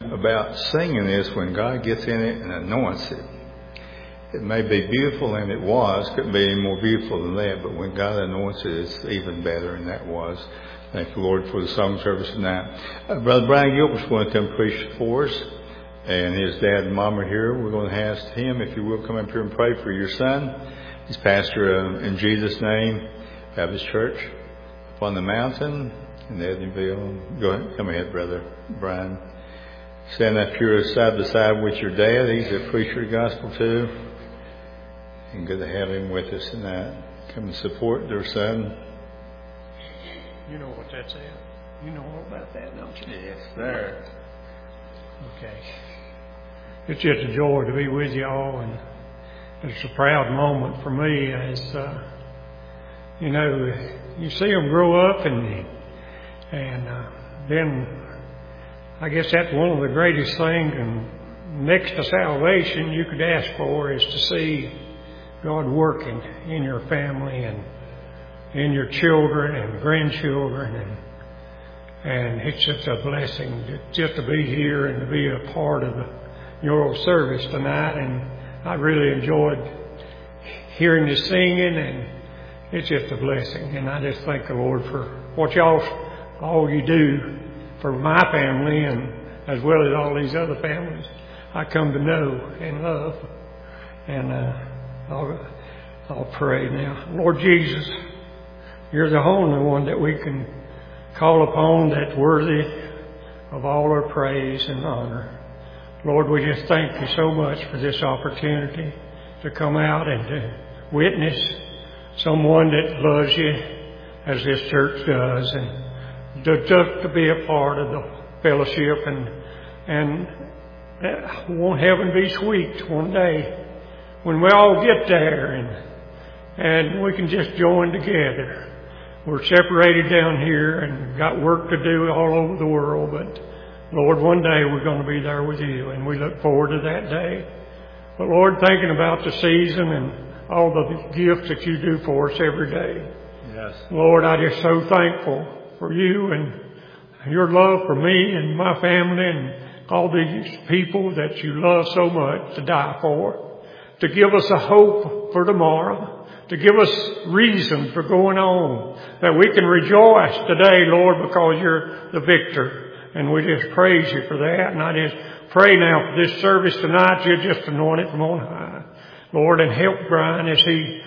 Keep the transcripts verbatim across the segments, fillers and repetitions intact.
about singing is when God gets in it and anoints it. It may be beautiful, and it was. Couldn't be any more beautiful than that. But when God anoints it, it's even better, and that was. Thank you, Lord, for the song service tonight. Uh, Brother Brian Gilbert's going to come preach for us, and his dad and mom are here. We're going to ask him, if you will, come up here and pray for your son. He's pastor uh, in Jesus' name, Baptist Church up on the mountain in Edneyville. Go ahead, come ahead, Brother Brian. Stand up here side by side with your dad. He's a preacher of the gospel too. And good to have him with us tonight. Come and support their son. You know what that's at. You know all about that, don't you? Yes, sir. Okay. It's just a joy to be with y'all, and it's a proud moment for me as, uh, you know, you see them grow up, and and uh, then I guess that's one of the greatest things, and next to salvation you could ask for, is to see God working in your family and in your children and grandchildren, and and it's just a blessing to, just to be here and to be a part of the your service tonight. And I really enjoyed hearing the singing, and it's just a blessing. And I just thank the Lord for what y'all all you do for my family, and as well as all these other families I come to know and love. And uh, I'll, I'll pray now. Lord Jesus, you're the only one that we can call upon that's worthy of all our praise and honor. Lord, we just thank you so much for this opportunity to come out and to witness someone that loves you as this church does, and to, just to be a part of the fellowship, and and won't heaven be sweet one day when we all get there and and we can just join together. We're separated down here and got work to do all over the world, but Lord, one day we're going to be there with you, and we look forward to that day. But Lord, thinking about the season and all the gifts that you do for us every day. Yes. Lord, I'm just so thankful for you and your love for me and my family and all these people that you love so much to die for, to give us a hope for tomorrow, to give us reason for going on, that we can rejoice today, Lord, because you're the victor. And we just praise you for that. And I just pray now for this service tonight, you just anoint it from on high, Lord, and help Brian as he,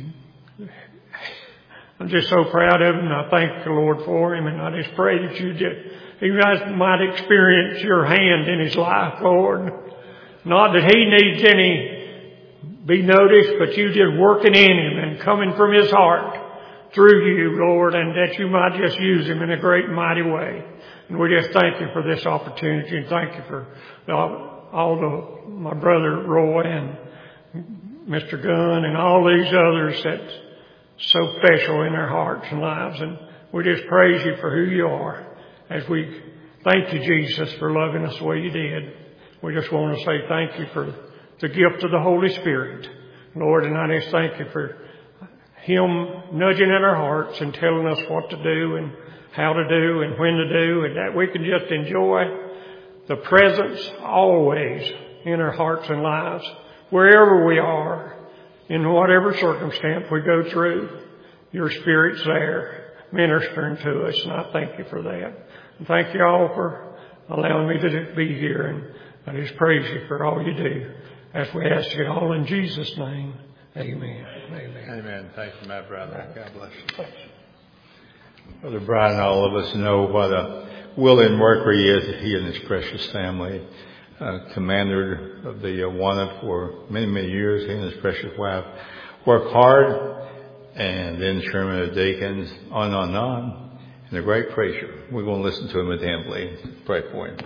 I'm just so proud of him, and I thank the Lord for him, and I just pray that you just, he might experience your hand in his life, Lord. Not that he needs any be noticed, but you just working in him and coming from his heart through you, Lord, and that you might just use him in a great and mighty way. And we just thank you for this opportunity, and thank you for all, all the, my brother Roy and Mister Gunn and all these others that's so special in their hearts and lives. And we just praise you for who you are, as we thank you, Jesus, for loving us the way you did. We just want to say thank you for the gift of the Holy Spirit, Lord, and I just thank you for him nudging in our hearts and telling us what to do and how to do and when to do, and that we can just enjoy the presence always in our hearts and lives, wherever we are, in whatever circumstance we go through. Your Spirit's there ministering to us, and I thank you for that. And thank you all for allowing me to be here, and I just praise you for all you do, as we ask it all in Jesus' name. Amen. Amen. Amen. Thank you, my brother. God bless you. Brother Brian, all of us know what a willing worker he is, he and his precious family. Uh, commander of the uh, WANA for many, many years. He and his precious wife work hard, and then chairman of deacons, on and on and on. And a great preacher. We're going to listen to him intently. Pray for him.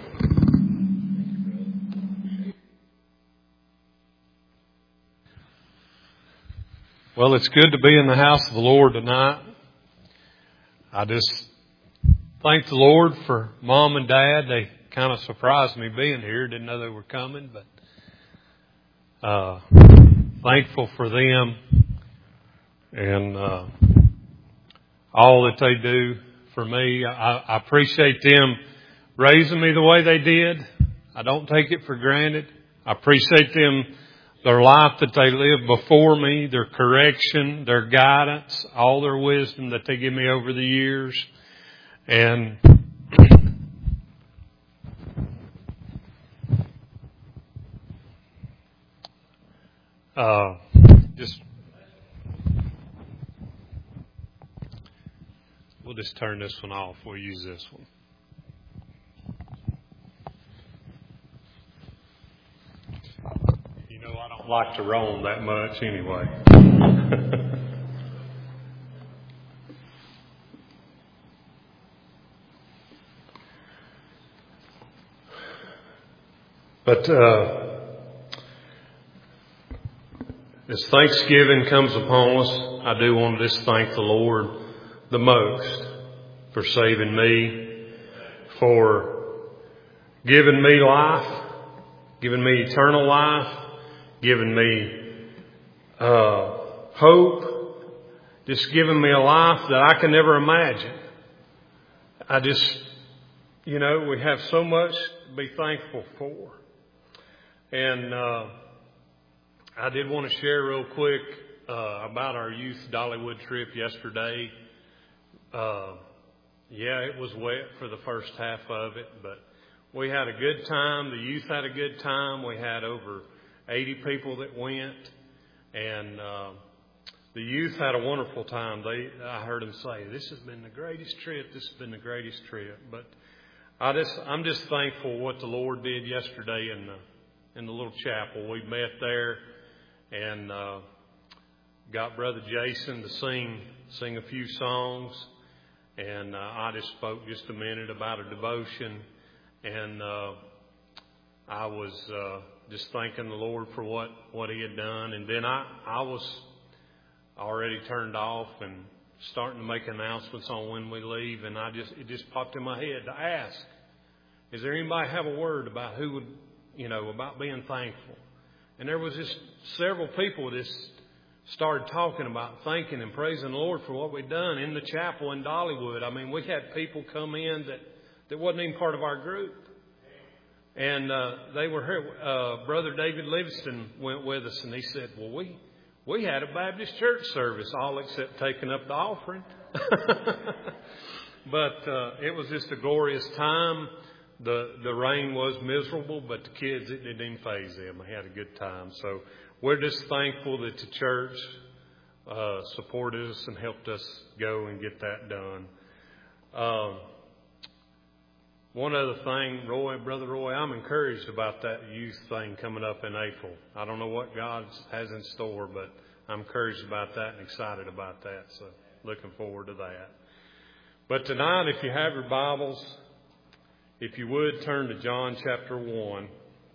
Well, it's good to be in the house of the Lord tonight. I just thank the Lord for Mom and Dad. They kind of surprised me being here. Didn't know they were coming, but uh, thankful for them and uh, all that they do for me. I, I appreciate them raising me the way they did. I don't take it for granted. I appreciate them, their life that they lived before me, their correction, their guidance, all their wisdom that they give me over the years. And uh, just we'll just turn this one off. We'll use this one. You know, I don't like to roam that much anyway. But uh, as Thanksgiving comes upon us, I do want to just thank the Lord the most for saving me, for giving me life, giving me eternal life, giving me uh, hope, just giving me a life that I can never imagine. I just, you know, we have so much to be thankful for. And uh, I did want to share real quick uh, about our youth Dollywood trip yesterday. Uh, yeah, it was wet for the first half of it, but we had a good time. The youth had a good time. We had over eighty people that went, and uh, the youth had a wonderful time. They, I heard them say, "This has been the greatest trip. This has been the greatest trip." But I just, I'm just thankful what the Lord did yesterday in the in the little chapel. We met there and uh, got Brother Jason to sing sing a few songs. And uh, I just spoke just a minute about a devotion. And uh, I was uh, just thanking the Lord for what, what He had done. And then I, I was already turned off and starting to make announcements on when we leave. And I just it just popped in my head to ask, is there anybody have a word about who would, you know, about being thankful? And there was just several people just started talking about thanking and praising the Lord for what we'd done in the chapel in Dollywood. I mean, we had people come in that, that wasn't even part of our group. And uh, they were here. Uh, Brother David Livingston went with us, and he said, well, we, we had a Baptist church service, all except taking up the offering. But uh, it was just a glorious time. The the rain was miserable, but the kids, it didn't even faze them. They had a good time. So we're just thankful that the church uh, supported us and helped us go and get that done. Um, one other thing, Roy, Brother Roy, I'm encouraged about that youth thing coming up in April. I don't know what God has in store, but I'm encouraged about that and excited about that. So looking forward to that. But tonight, if you have your Bibles, if you would, turn to John chapter one.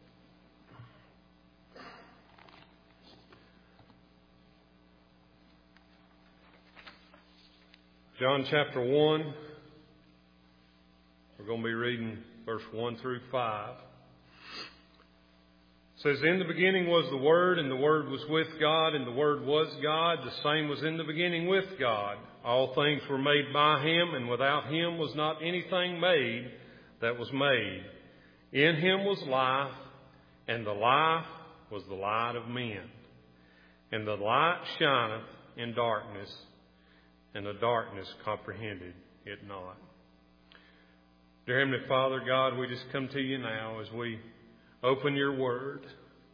John chapter one. We're going to be reading verse one through five. It says, in the beginning was the Word, and the Word was with God, and the Word was God. The same was in the beginning with God. All things were made by Him, and without Him was not anything made that was made. In Him was life, and the life was the light of men. And the light shineth in darkness, and the darkness comprehended it not. Dear Heavenly Father, God, we just come to you now as we open your word.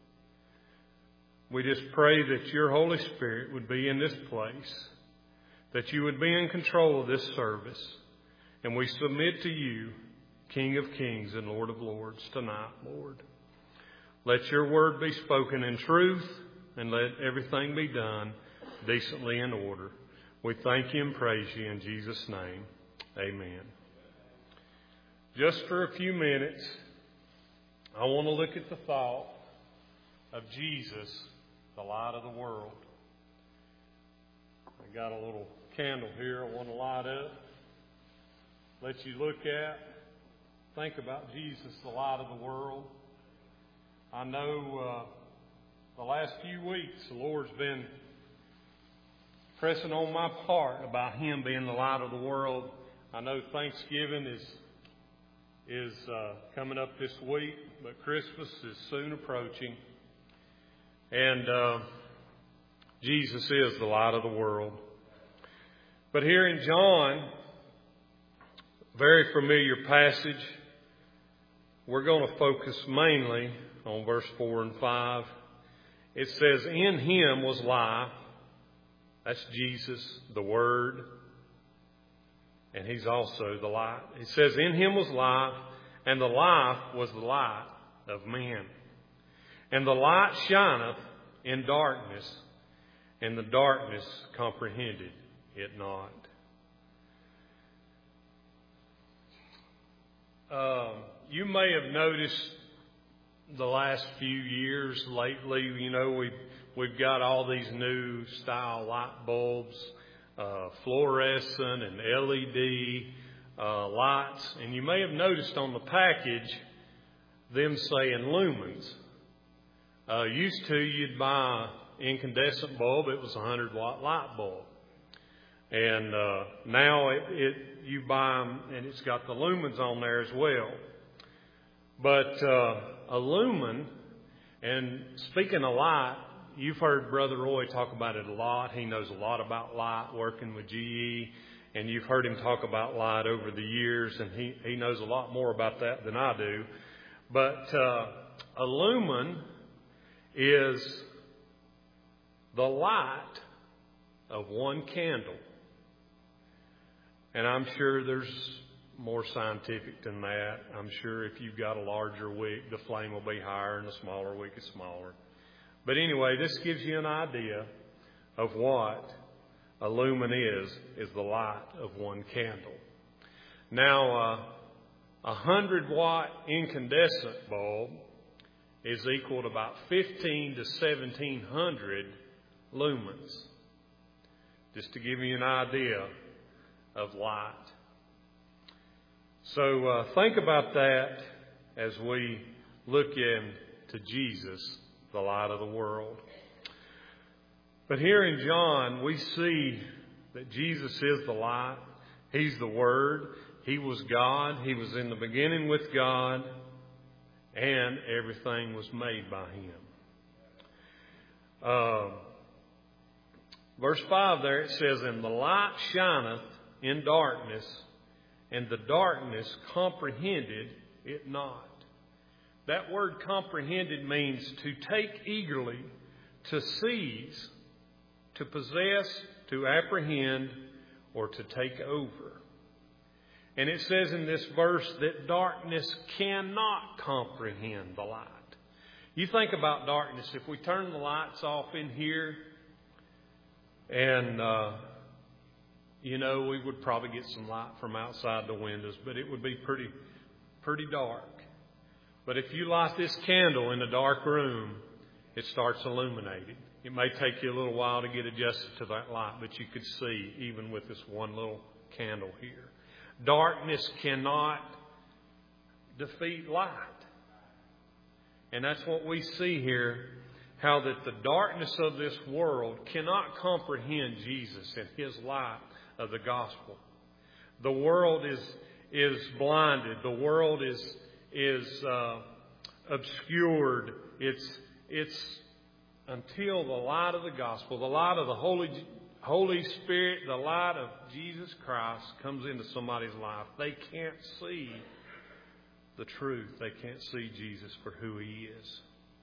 We just pray that your Holy Spirit would be in this place, that you would be in control of this service. And we submit to you, King of Kings and Lord of Lords, tonight, Lord. Let your word be spoken in truth, and let everything be done decently in order. We thank you and praise you in Jesus' name. Amen. Just for a few minutes, I want to look at the thought of Jesus, the light of the world. I got a little candle here I want to light up. Let you look at, think about Jesus, the light of the world. I know uh, the last few weeks the Lord's been pressing on my part about Him being the light of the world. I know Thanksgiving is is uh, coming up this week. but Christmas is soon approaching. And uh, Jesus is the light of the world. But here in John, very familiar passage, we're going to focus mainly on verse four and five. It says, in him was life. That's Jesus, the Word. And he's also the light. It says, in him was life, and the life was the light of men. And the light shineth in darkness, and the darkness comprehended it not. Um, you may have noticed the last few years lately, you know, we've, we've got all these new style light bulbs, uh, fluorescent and L E D uh, lights. And you may have noticed on the package them saying lumens. Uh, used to, you'd buy an incandescent bulb, it was a one hundred watt light bulb. And uh, now it, it you buy them and it's got the lumens on there as well. But uh, a lumen, and speaking of light, you've heard Brother Roy talk about it a lot. He knows a lot about light, working with G E, and you've heard him talk about light over the years, and he, he knows a lot more about that than I do. But uh, a lumen is the light of one candle. And I'm sure there's more scientific than that. I'm sure if you've got a larger wick, the flame will be higher, and the smaller wick is smaller. But anyway, this gives you an idea of what a lumen is, is the light of one candle. Now, uh, a hundred watt incandescent bulb is equal to about fifteen to seventeen hundred lumens. Just to give you an idea of light. So uh, think about that as we look into Jesus, the light of the world. But here in John, we see that Jesus is the light. He's the Word. He was God. He was in the beginning with God. And everything was made by Him. Uh, verse five there, it says, and the light shineth in darkness, and the darkness comprehended it not. That word comprehended means to take eagerly, to seize, to possess, to apprehend, or to take over. And it says in this verse that darkness cannot comprehend the light. You think about darkness. If we turn the lights off in here, and, uh, you know, we would probably get some light from outside the windows, but it would be pretty, pretty dark. But if you light this candle in a dark room, it starts illuminating. It may take you a little while to get adjusted to that light, but you could see even with this one little candle here. Darkness cannot defeat light. And that's what we see here, how that the darkness of this world cannot comprehend Jesus and His light of the gospel. The world is is blinded. The world is is uh, obscured. It's it's until the light of the gospel, the light of the Holy Holy Spirit, the light of Jesus Christ comes into somebody's life. They can't see the truth. They can't see Jesus for who He is.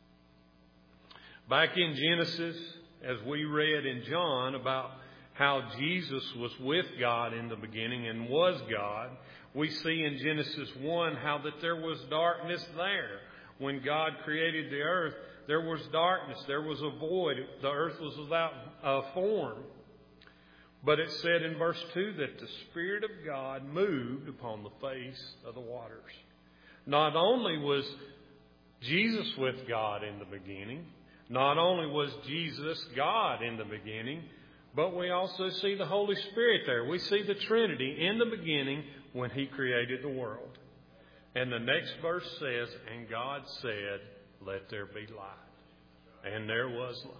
Back in Genesis, as we read in John about how Jesus was with God in the beginning and was God, we see in Genesis one how that there was darkness there. When God created the earth, there was darkness. There was a void. The earth was without uh, form. But it said in verse two that the Spirit of God moved upon the face of the waters. Not only was Jesus with God in the beginning, not only was Jesus God in the beginning, but we also see the Holy Spirit there. We see the Trinity in the beginning when He created the world. And the next verse says, and God said, let there be light. And there was light.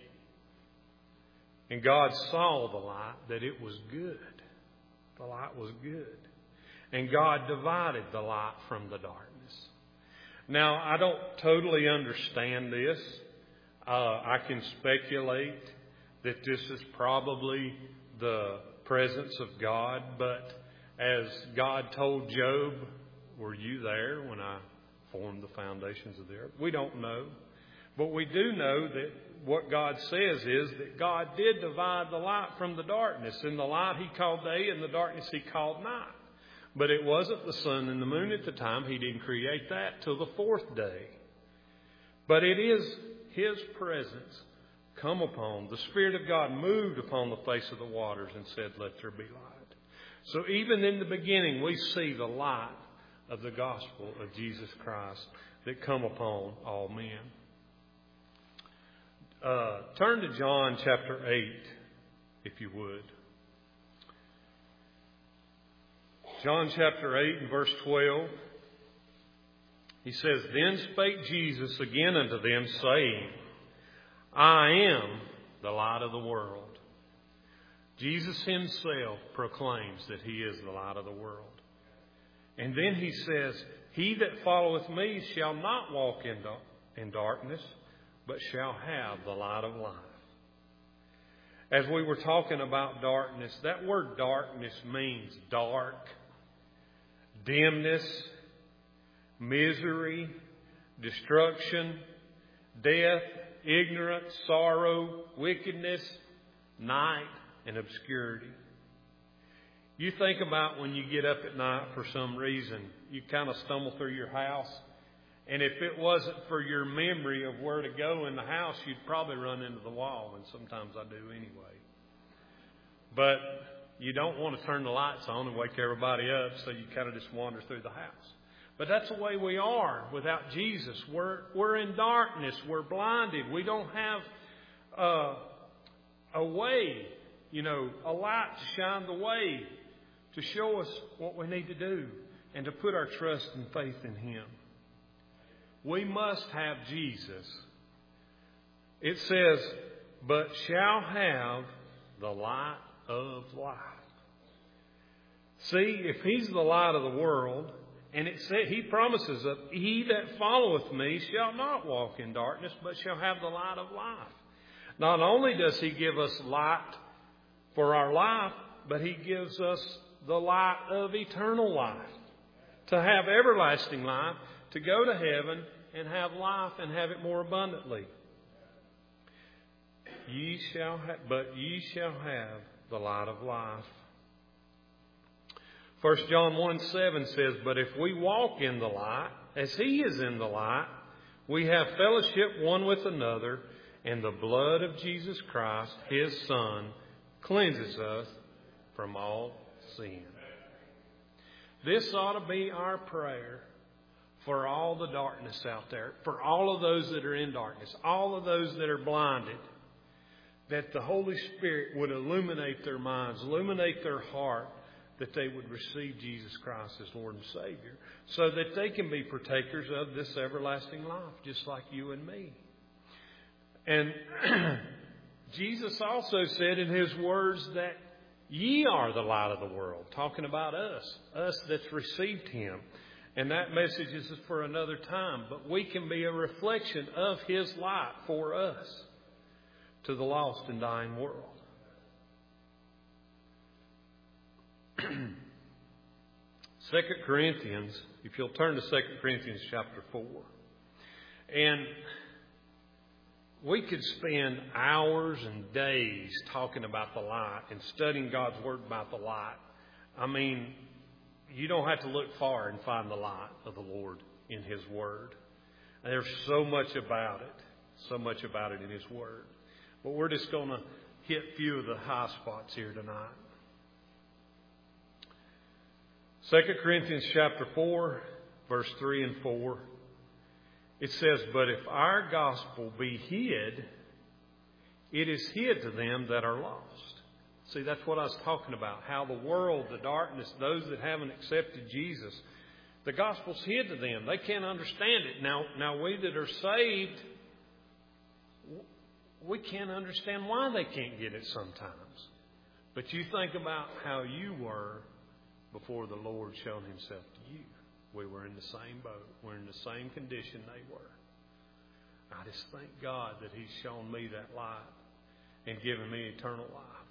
And God saw the light, that it was good. The light was good. And God divided the light from the darkness. Now, I don't totally understand this. Uh, I can speculate that this is probably the presence of God, but as God told Job, were you there when I formed the foundations of the earth? We don't know. But we do know that what God says is that God did divide the light from the darkness. In the light He called day, and the darkness He called night. But it wasn't the sun and the moon at the time. He didn't create that till the fourth day. But it is His presence come upon. The Spirit of God moved upon the face of the waters and said, let there be light. So even in the beginning, we see the light of the gospel of Jesus Christ that come upon all men. Uh, turn to John chapter eight, if you would. John chapter eight and verse twelve. He says, then spake Jesus again unto them, saying, I am the light of the world. Jesus Himself proclaims that He is the light of the world. And then He says, he that followeth me shall not walk in, do- in darkness, but shall have the light of life. As we were talking about darkness, that word darkness means dark, dimness, misery, destruction, death, ignorance, sorrow, wickedness, night, and obscurity. You think about when you get up at night for some reason, you kind of stumble through your house. And if it wasn't for your memory of where to go in the house, you'd probably run into the wall. And sometimes I do anyway. But you don't want to turn the lights on and wake everybody up, so you kind of just wander through the house. But that's the way we are without Jesus. We're, we're in darkness. We're blinded. We don't have uh, a way, you know, a light to shine the way to show us what we need to do and to put our trust and faith in Him. We must have Jesus. It says, but shall have the light of life. See, if He's the light of the world, and it said, He promises that he that followeth me shall not walk in darkness, but shall have the light of life. Not only does He give us light for our life, but He gives us the light of eternal life. To have everlasting life, to go to heaven and have life and have it more abundantly. Ye shall have, but ye shall have the light of life. First John one seven says, but if we walk in the light, as He is in the light, we have fellowship one with another, and the blood of Jesus Christ, His Son, cleanses us from all sin. This ought to be our prayer for all the darkness out there, for all of those that are in darkness, all of those that are blinded, that the Holy Spirit would illuminate their minds, illuminate their heart, that they would receive Jesus Christ as Lord and Savior, so that they can be partakers of this everlasting life, just like you and me. And Jesus also said in His words that ye are the light of the world, talking about us, us that's received Him. And that message is for another time, but we can be a reflection of His light for us to the lost and dying world. Second Corinthians, if you'll turn to Second Corinthians chapter four. And we could spend hours and days talking about the light and studying God's Word about the light. I mean, you don't have to look far and find the light of the Lord in His Word. And there's so much about it, so much about it in His Word. But we're just going to hit a few of the high spots here tonight. Second Corinthians chapter four, verse three and four. It says, but if our gospel be hid, it is hid to them that are lost. See, that's what I was talking about. How the world, the darkness, those that haven't accepted Jesus, the gospel's hid to them. They can't understand it. Now, now we that are saved, we can't understand why they can't get it sometimes. But you think about how you were before the Lord showed Himself to you. we were in the same boat. We're in the same condition they were. I just thank God that He's shown me that light and given me eternal life.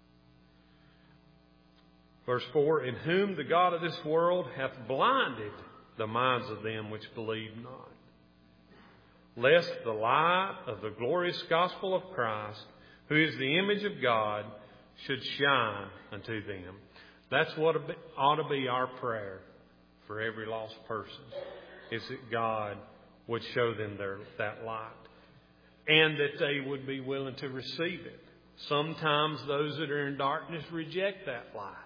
Verse four, in whom the God of this world hath blinded the minds of them which believe not, lest the light of the glorious gospel of Christ, who is the image of God, should shine unto them. That's what ought to be our prayer for every lost person, is that God would show them their, that light, and that they would be willing to receive it. Sometimes those that are in darkness reject that light.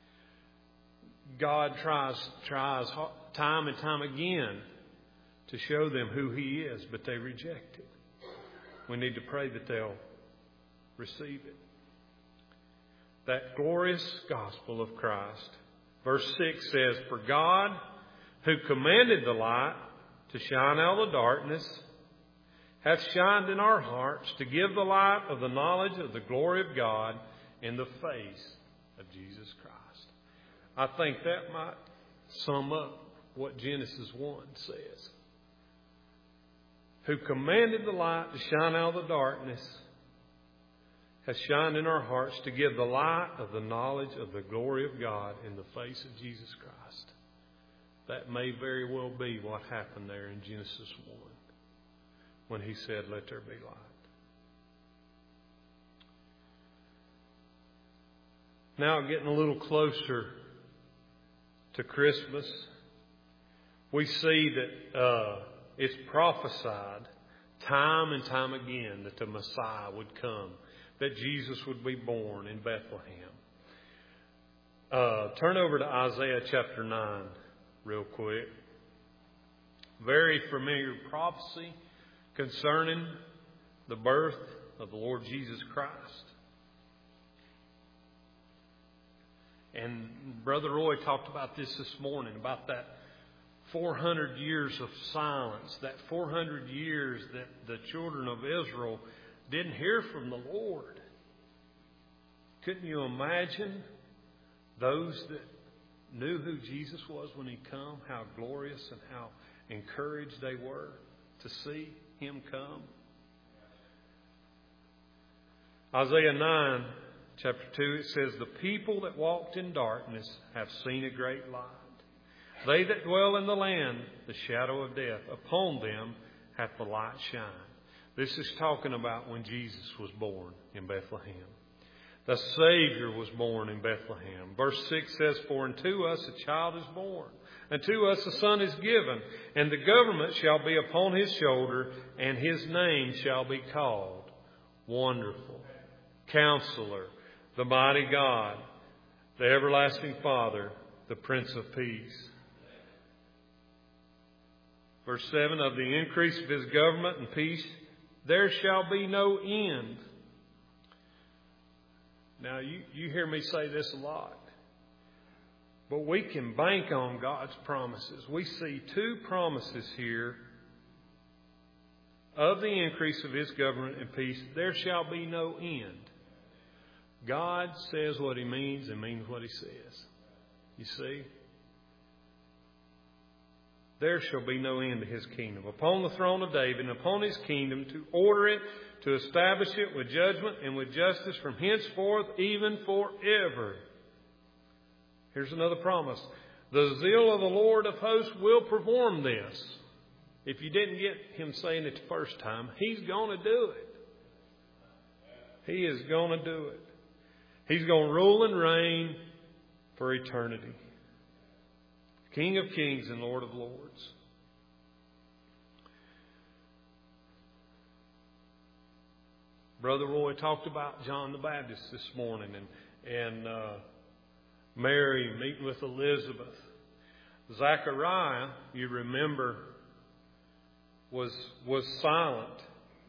God tries, tries time and time again to show them who He is, but they reject it. We need to pray that they'll receive it. That glorious gospel of Christ. Verse six says, for God, who commanded the light to shine out of the darkness, hath shined in our hearts to give the light of the knowledge of the glory of God in the face of Jesus Christ. I think that might sum up what Genesis one says. Who commanded the light to shine out of the darkness, has shined in our hearts to give the light of the knowledge of the glory of God in the face of Jesus Christ. That may very well be what happened there in Genesis one, when He said, let there be light. Now, getting a little closer to Christmas, we see that uh, it's prophesied time and time again that the Messiah would come, that Jesus would be born in Bethlehem. Uh, turn over to Isaiah chapter nine real quick. Very familiar prophecy concerning the birth of the Lord Jesus Christ. And Brother Roy talked about this this morning, about that four hundred years of silence, that four hundred years that the children of Israel didn't hear from the Lord. Couldn't you imagine those that knew who Jesus was when He come, how glorious and how encouraged they were to see Him come? Isaiah nine, chapter two, it says, the people that walked in darkness have seen a great light. They that dwell in the land, the shadow of death, upon them hath the light shined. This is talking about when Jesus was born in Bethlehem. The Savior was born in Bethlehem. Verse six says, for unto us a child is born, unto us a son is given, and the government shall be upon His shoulder, and His name shall be called Wonderful, Counselor, the Mighty God, the Everlasting Father, the Prince of Peace. Verse seven, of the increase of His government and peace, there shall be no end. Now, you, you hear me say this a lot, but we can bank on God's promises. We see two promises here of the increase of His government and peace. There shall be no end. God says what He means and means what He says. You see? There shall be no end to His kingdom. Upon the throne of David and upon His kingdom, to order it, to establish it with judgment and with justice from henceforth, even forever. Here's another promise. The zeal of the Lord of hosts will perform this. If you didn't get Him saying it the first time, He's going to do it. He is going to do it. He's going to rule and reign for eternity. King of kings and Lord of lords. Brother Roy talked about John the Baptist this morning and, and uh, Mary meeting with Elizabeth. Zechariah, you remember, was was silent.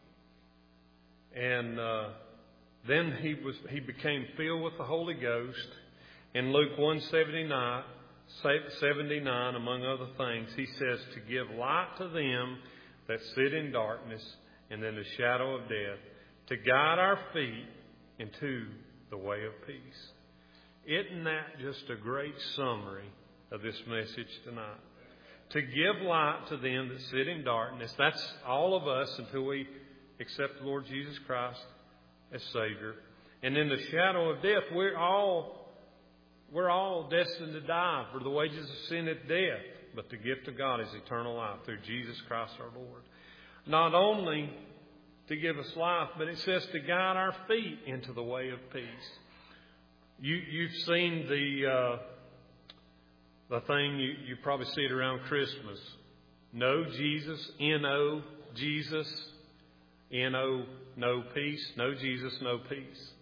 And uh, then he was he became filled with the Holy Ghost. In Luke one seventy-nine, seventy-nine, among other things, he says, to give light to them that sit in darkness and in the shadow of death, to guide our feet into the way of peace. Isn't that just a great summary of this message tonight? to give light to them that sit in darkness. That's all of us until we accept the Lord Jesus Christ as Savior. And in the shadow of death, we're all we're all destined to die, for the wages of sin is death, but the gift of God is eternal life through Jesus Christ our Lord. Not only to give us life, but it says to guide our feet into the way of peace. You, you've seen the uh, the thing, you, you probably see it around Christmas. Know Jesus, N O, Jesus, N O, no peace. Know Jesus, no peace.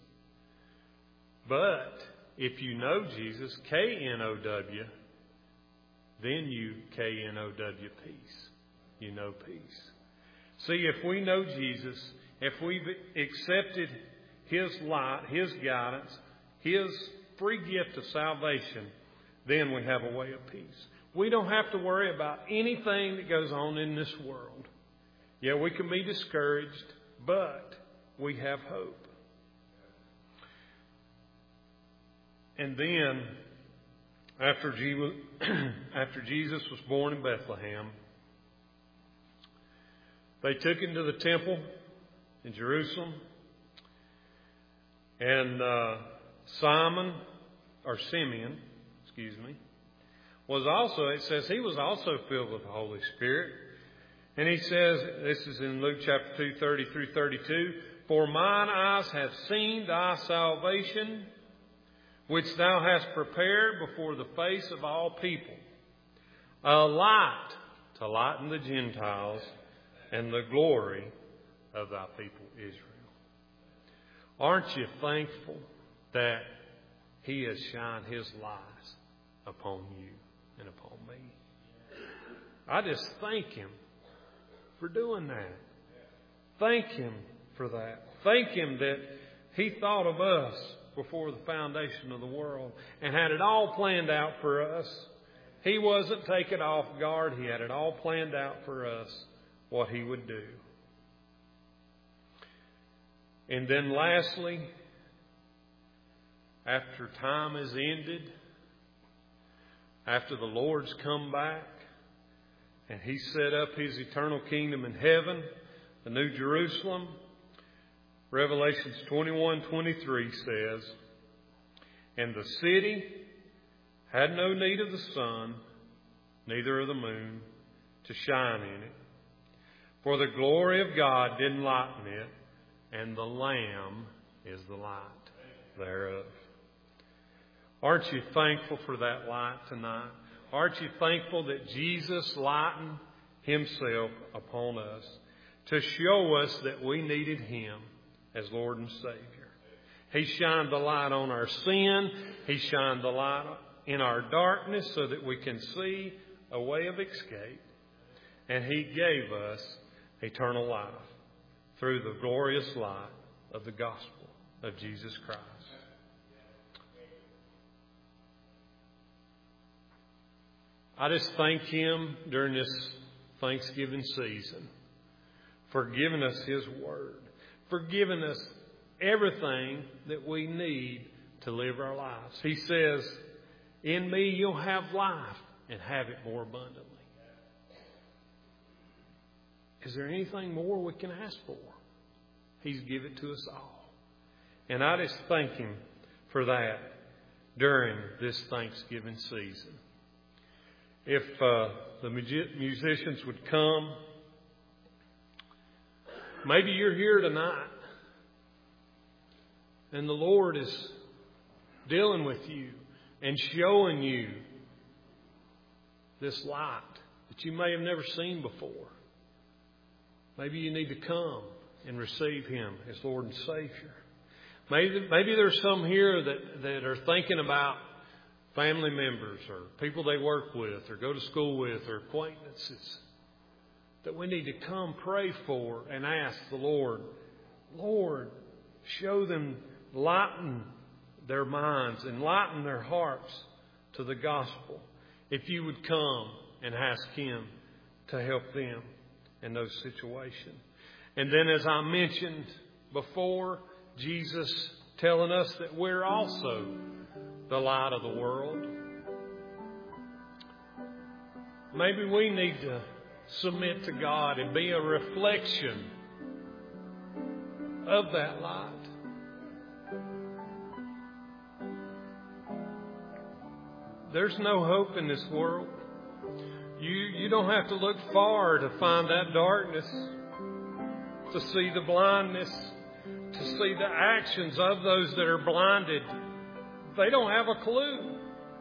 But if you know Jesus, K N O W, then you K N O W peace. You know peace. See, if we know Jesus, if we've accepted His light, His guidance, His free gift of salvation, then we have a way of peace. We don't have to worry about anything that goes on in this world. Yeah, we can be discouraged, but we have hope. And then, after Jesus was born in Bethlehem, they took him to the temple in Jerusalem. And uh, Simon, or Simeon, excuse me, was also, it says he was also filled with the Holy Spirit. And he says, this is in Luke chapter two, thirty through thirty-two, for mine eyes have seen thy salvation, which thou hast prepared before the face of all people, a light to lighten the Gentiles and the glory of thy people Israel. Aren't you thankful that He has shined His light upon you and upon me? I just thank Him for doing that. Thank Him for that. Thank Him that He thought of us before the foundation of the world and had it all planned out for us. He wasn't taken off guard. He had it all planned out for us, what He would do. And then lastly, after time is ended, after the Lord's come back and He set up His eternal kingdom in heaven, the New Jerusalem, Revelations twenty-one twenty-three says, and the city had no need of the sun, neither of the moon, to shine in it. For the glory of God did enlighten it, and the Lamb is the light thereof. Aren't you thankful for that light tonight? Aren't you thankful that Jesus lightened Himself upon us to show us that we needed Him as Lord and Savior? He shined the light on our sin. He shined the light in our darkness so that we can see a way of escape. And He gave us eternal life through the glorious light of the gospel of Jesus Christ. I just thank Him during this Thanksgiving season for giving us His Word, for giving us everything that we need to live our lives. He says, in me you'll have life and have it more abundantly. Is there anything more we can ask for? He's given it to us all. And I just thank Him for that during this Thanksgiving season. If uh, the musicians would come, maybe you're here tonight and the Lord is dealing with you and showing you this light that you may have never seen before. Maybe you need to come and receive Him as Lord and Savior. Maybe, maybe there's some here that, that are thinking about family members or people they work with or go to school with or acquaintances that we need to come pray for and ask the Lord, Lord, show them, lighten their minds, enlighten their hearts to the gospel. If you would come and ask Him to help them in those situations. And then, as I mentioned before, Jesus telling us that we're also the light of the world. maybe we need to submit to God and be a reflection of that light. There's no hope in this world. You, you don't have to look far to find that darkness, to see the blindness, to see the actions of those that are blinded. They don't have a clue.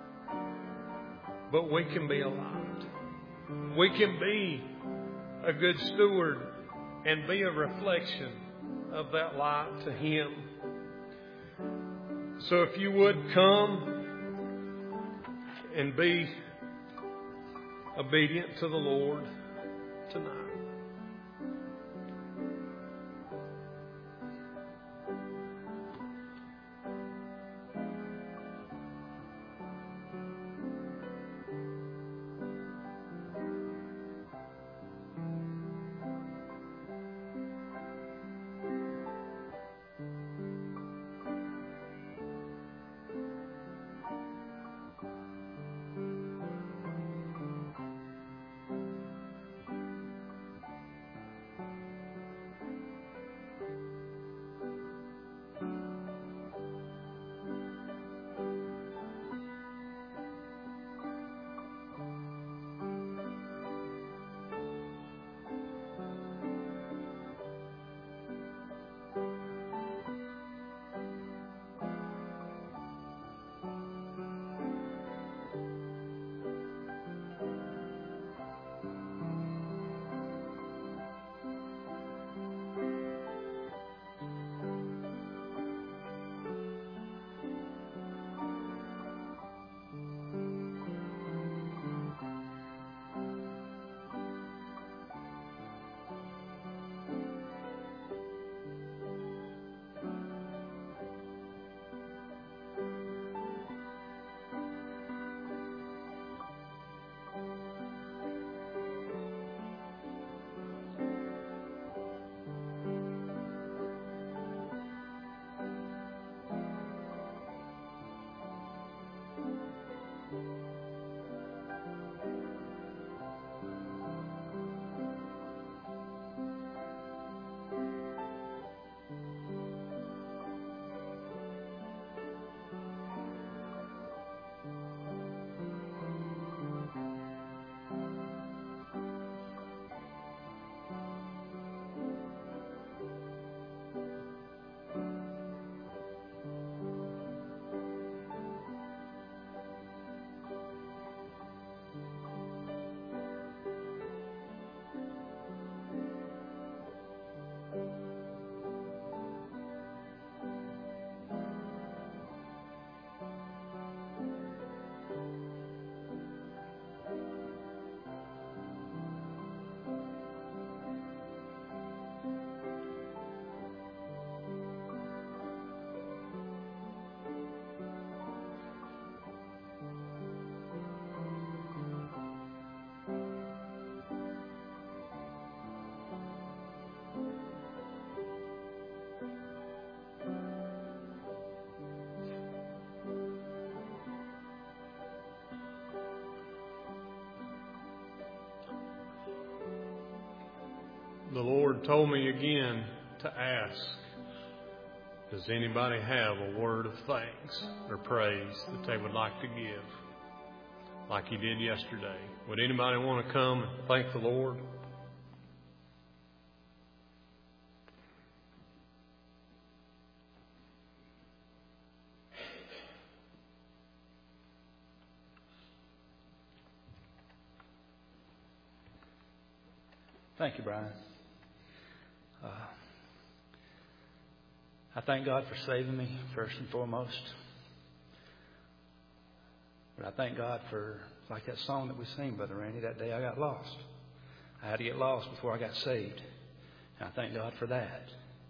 But we can be a light. We can be a good steward and be a reflection of that light to Him. So if you would come and be obedient to the Lord tonight. The Lord told me again to ask, does anybody have a word of thanks or praise that they would like to give, like He did yesterday? Would anybody want to come and thank the Lord? Thank you, Brian. Uh, I thank God for saving me, first and foremost. But I thank God for, like that song that we sing, Brother Randy, that day I got lost. I had to get lost before I got saved. And I thank God for that.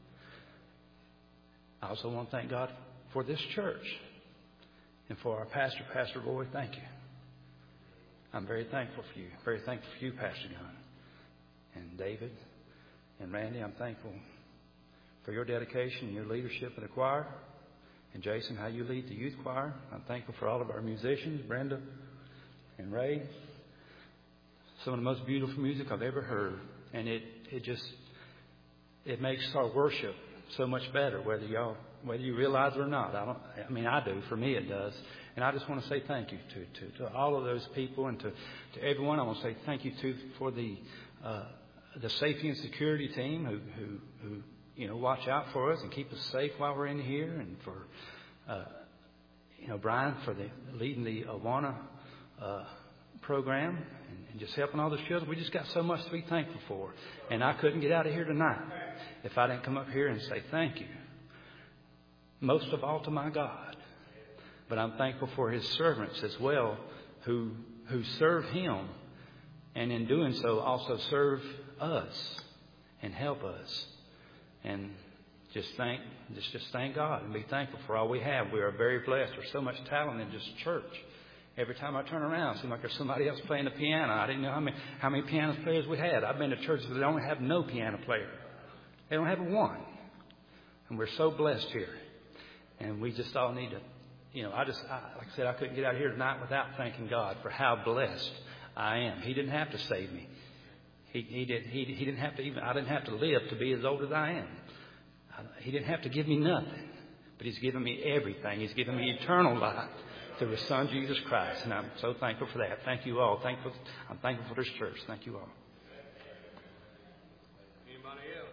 I also want to thank God for this church and for our pastor, Pastor Roy. Thank you. I'm very thankful for you. Very thankful for you, Pastor Gunn. And David and Randy, I'm thankful for your dedication and your leadership in the choir. And Jason, how you lead the youth choir. I'm thankful for all of our musicians, Brenda and Ray. some of the most beautiful music I've ever heard. And it, it just, it makes our worship so much better, whether y'all, whether you realize it or not. I don't, I mean, I do. For me, it does. And I just want to say thank you to, to, to all of those people and to, to everyone. I want to say thank you to, for the, uh, the safety and security team who, who, who, you know, watch out for us and keep us safe while we're in here. And for, uh, you know, Brian for the, leading the Awana, uh, program and, and just helping all the children. We just got so much to be thankful for. And I couldn't get out of here tonight if I didn't come up here and say thank you. Most of all to my God. But I'm thankful for His servants as well who who serve Him. And in doing so also serve us and help us. And just thank just, just thank God and be thankful for all we have. We are very blessed. There's so much talent in this church. Every time I turn around, it seems like there's somebody else playing the piano. I didn't know how many how many piano players we had. I've been to churches that don't have no piano player. They don't have one. And we're so blessed here. And we just all need to, you know, I just, I, like I said, I couldn't get out of here tonight without thanking God for how blessed I am. He didn't have to save me. He, he, did, he, he didn't have to even, I didn't have to live to be as old as I am. I, he didn't have to give me nothing. But He's given me everything. He's given me eternal life through His Son, Jesus Christ. And I'm so thankful for that. Thank you all. Thankful, I'm thankful for this church. Thank you all. Anybody else?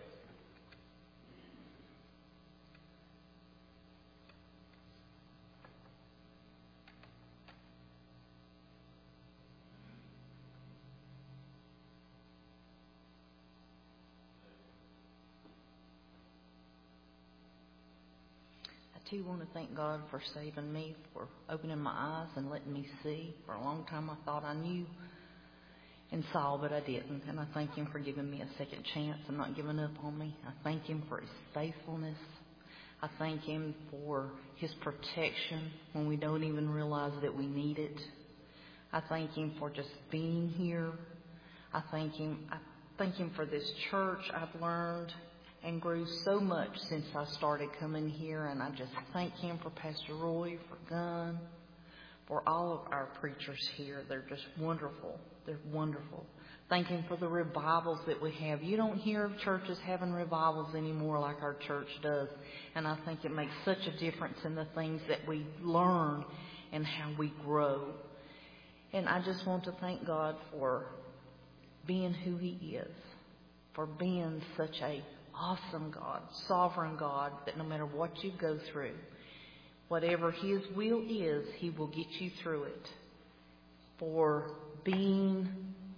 I too want to thank God for saving me, for opening my eyes and letting me see. For a long time I thought I knew and saw, but I didn't. And I thank Him for giving me a second chance and not giving up on me. I thank Him for His faithfulness. I thank Him for His protection when we don't even realize that we need it. I thank Him for just being here. I thank Him, I thank Him for this church. I've learned and grew so much since I started coming here, and I just thank Him for Pastor Roy, for Gunn, for all of our preachers here. They're just wonderful. They're wonderful. Thank Him for the revivals that we have. You don't hear of churches having revivals anymore like our church does, and I think it makes such a difference in the things that we learn and how we grow. And I just want to thank God for being who He is, for being such a awesome God, sovereign God, that no matter what you go through, whatever His will is, He will get you through it. For being,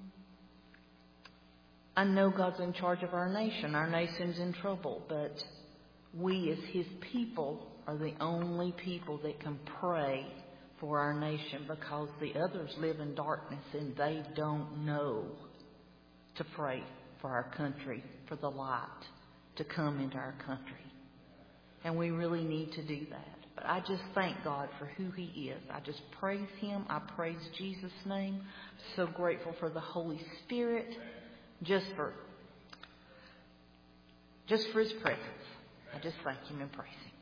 I know God's in charge of our nation. Our nation's in trouble, but we as His people are the only people that can pray for our nation, because the others live in darkness and they don't know to pray for our country, for the light to come into our country. And we really need to do that. But I just thank God for who He is. I just praise Him. I praise Jesus' name. So grateful for the Holy Spirit, just for just for His presence. I just thank Him and praise Him.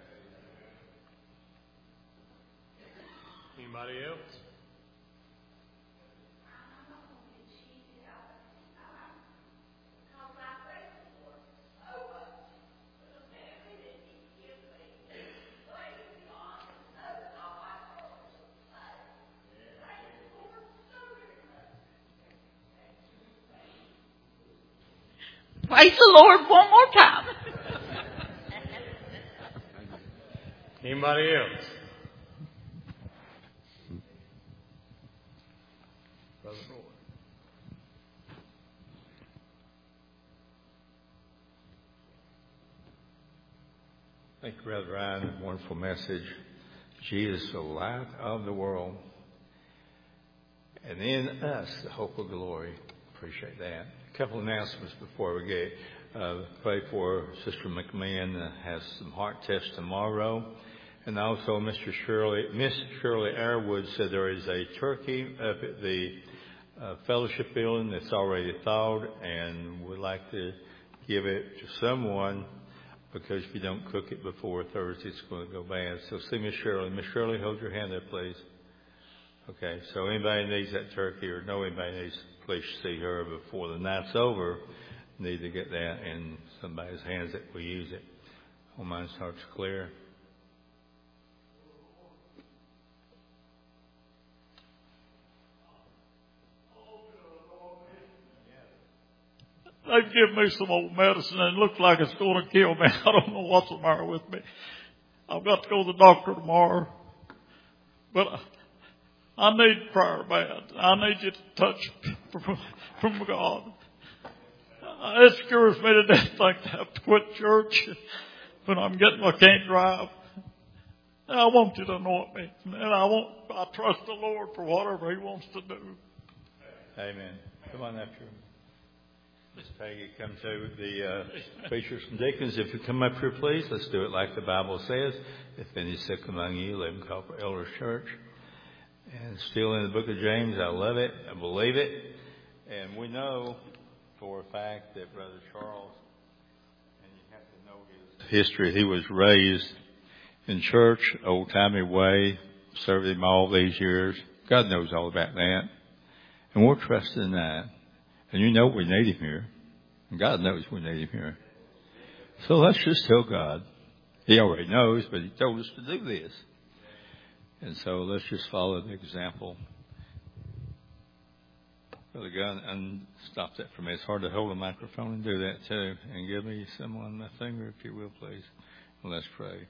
Anybody else? Praise the Lord one more time. Anybody else? Brother Roy. Thank you, Brother Ryan. Wonderful message. Jesus, the light of the world, and in us, the hope of glory. Appreciate that. A couple of announcements before we get. Uh, pray for Sister McMahon, uh, has some heart tests tomorrow. And also Mister Shirley, Miss Shirley Airwood said there is a turkey up at the uh, fellowship building that's already thawed, and would like to give it to someone, because if you don't cook it before Thursday, it's going to go bad. So see Miss Shirley. Miss Shirley, hold your hand there, please. Okay, so anybody needs that turkey or know anybody needs, please see her before the night's over. Need to get that in somebody's hands that we use it. All minds, hearts clear. They've given me some old medicine and it looks like it's going to kill me. I don't know what's the matter with me. I've got to go to the doctor tomorrow. But I, I need prayer bad. I need you to touch from, from God. It scares me to death think I have to quit church when I'm getting, I can't drive. And I want you to anoint me. And I want, I trust the Lord for whatever He wants to do. Amen. Come on after him. Miss Peggy, come to the uh, preachers and deacons. If you come up here, please, let's do it like the Bible says. If any is sick among you, let him call for Elders Church. And still in the book of James, I love it. I believe it. And we know for a fact that Brother Charles, and you have to know his history, he was raised in church, old-timey way, served him all these years. God knows all about that. And we're trusting in that. And you know we need him here. And God knows we need him here. So let's just tell God. He already knows, but He told us to do this. And so let's just follow the example. Brother God, and stop that for me. It's hard to hold a microphone and do that too. And give me some on my finger, if you will, please. And let's pray.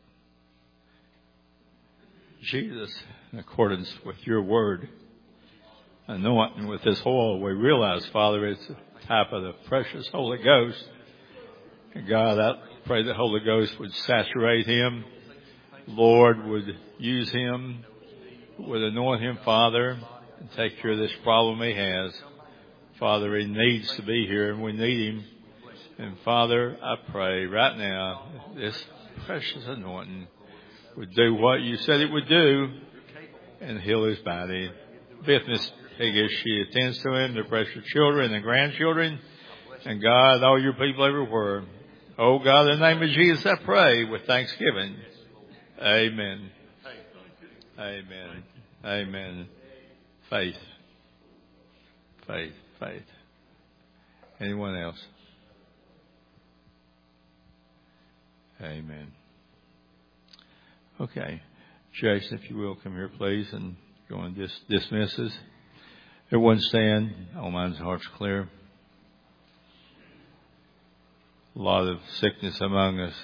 Jesus, in accordance with your word, anointing with this oil, we realize, Father, it's a type of the precious Holy Ghost. And God, I pray the Holy Ghost would saturate him. Lord, would use him, would anoint him, Father, and take care of this problem he has. Father, he needs to be here, and we need him. And Father, I pray right now, this precious anointing would do what you said it would do and heal his body. Business as she attends to him, their precious children and grandchildren, and God, all your people everywhere. Oh God, in the name of Jesus, I pray with thanksgiving. Amen. Amen. Amen. Faith. Faith. Faith. Anyone else? Amen. Okay. Jason, if you will, come here, please, and go and dis- dismiss us. Everyone stand. All minds and hearts clear. A lot of sickness among us.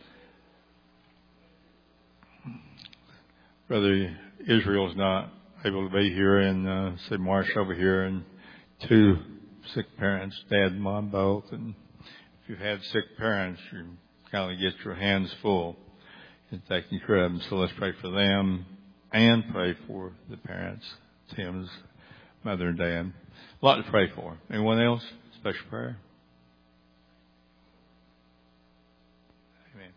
Brother Israel's not able to be here, and uh, say Marsh over here, and two sick parents, dad and mom both. And if you've had sick parents, you kind of get your hands full in taking care of them. So let's pray for them and pray for the parents, Tim's mother and dad. A lot to pray for. Anyone else? Special prayer? Amen.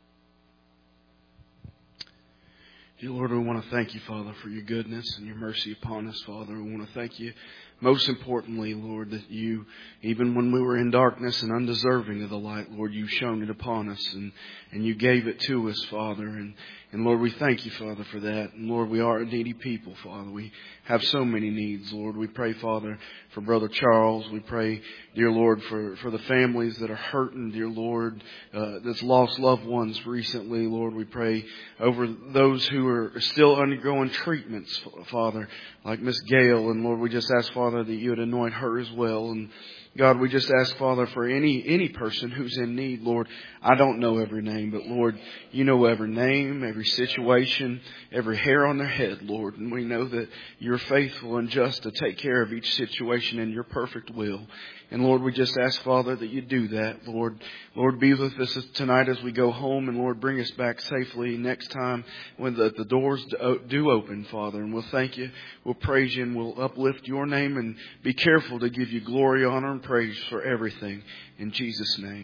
Dear Lord, we want to thank you, Father, for your goodness and your mercy upon us, Father. We want to thank you, most importantly, Lord, that you, even when we were in darkness and undeserving of the light, Lord, you shone it upon us and, and you gave it to us, Father. And, and Lord, we thank you, Father, for that. And Lord, we are a needy people, Father. We have so many needs, Lord. We pray, Father, for Brother Charles. We pray, dear Lord, for, for the families that are hurting, dear Lord, uh, that's lost loved ones recently, Lord. We pray over those who are still undergoing treatments, Father, like Miss Gail. And Lord, we just ask, Father, that you would anoint her as well. And God, we just ask, Father, for any any person who's in need, Lord. I don't know every name, but Lord, you know every name, every situation, every hair on their head, Lord. And we know that you're faithful and just to take care of each situation in your perfect will. And Lord, we just ask, Father, that you do that, Lord. Lord, be with us tonight as we go home, and Lord, bring us back safely next time when the, the doors do open, Father. And we'll thank you, we'll praise you, and we'll uplift your name, and be careful to give you glory, honor, and praise for everything. In Jesus' name.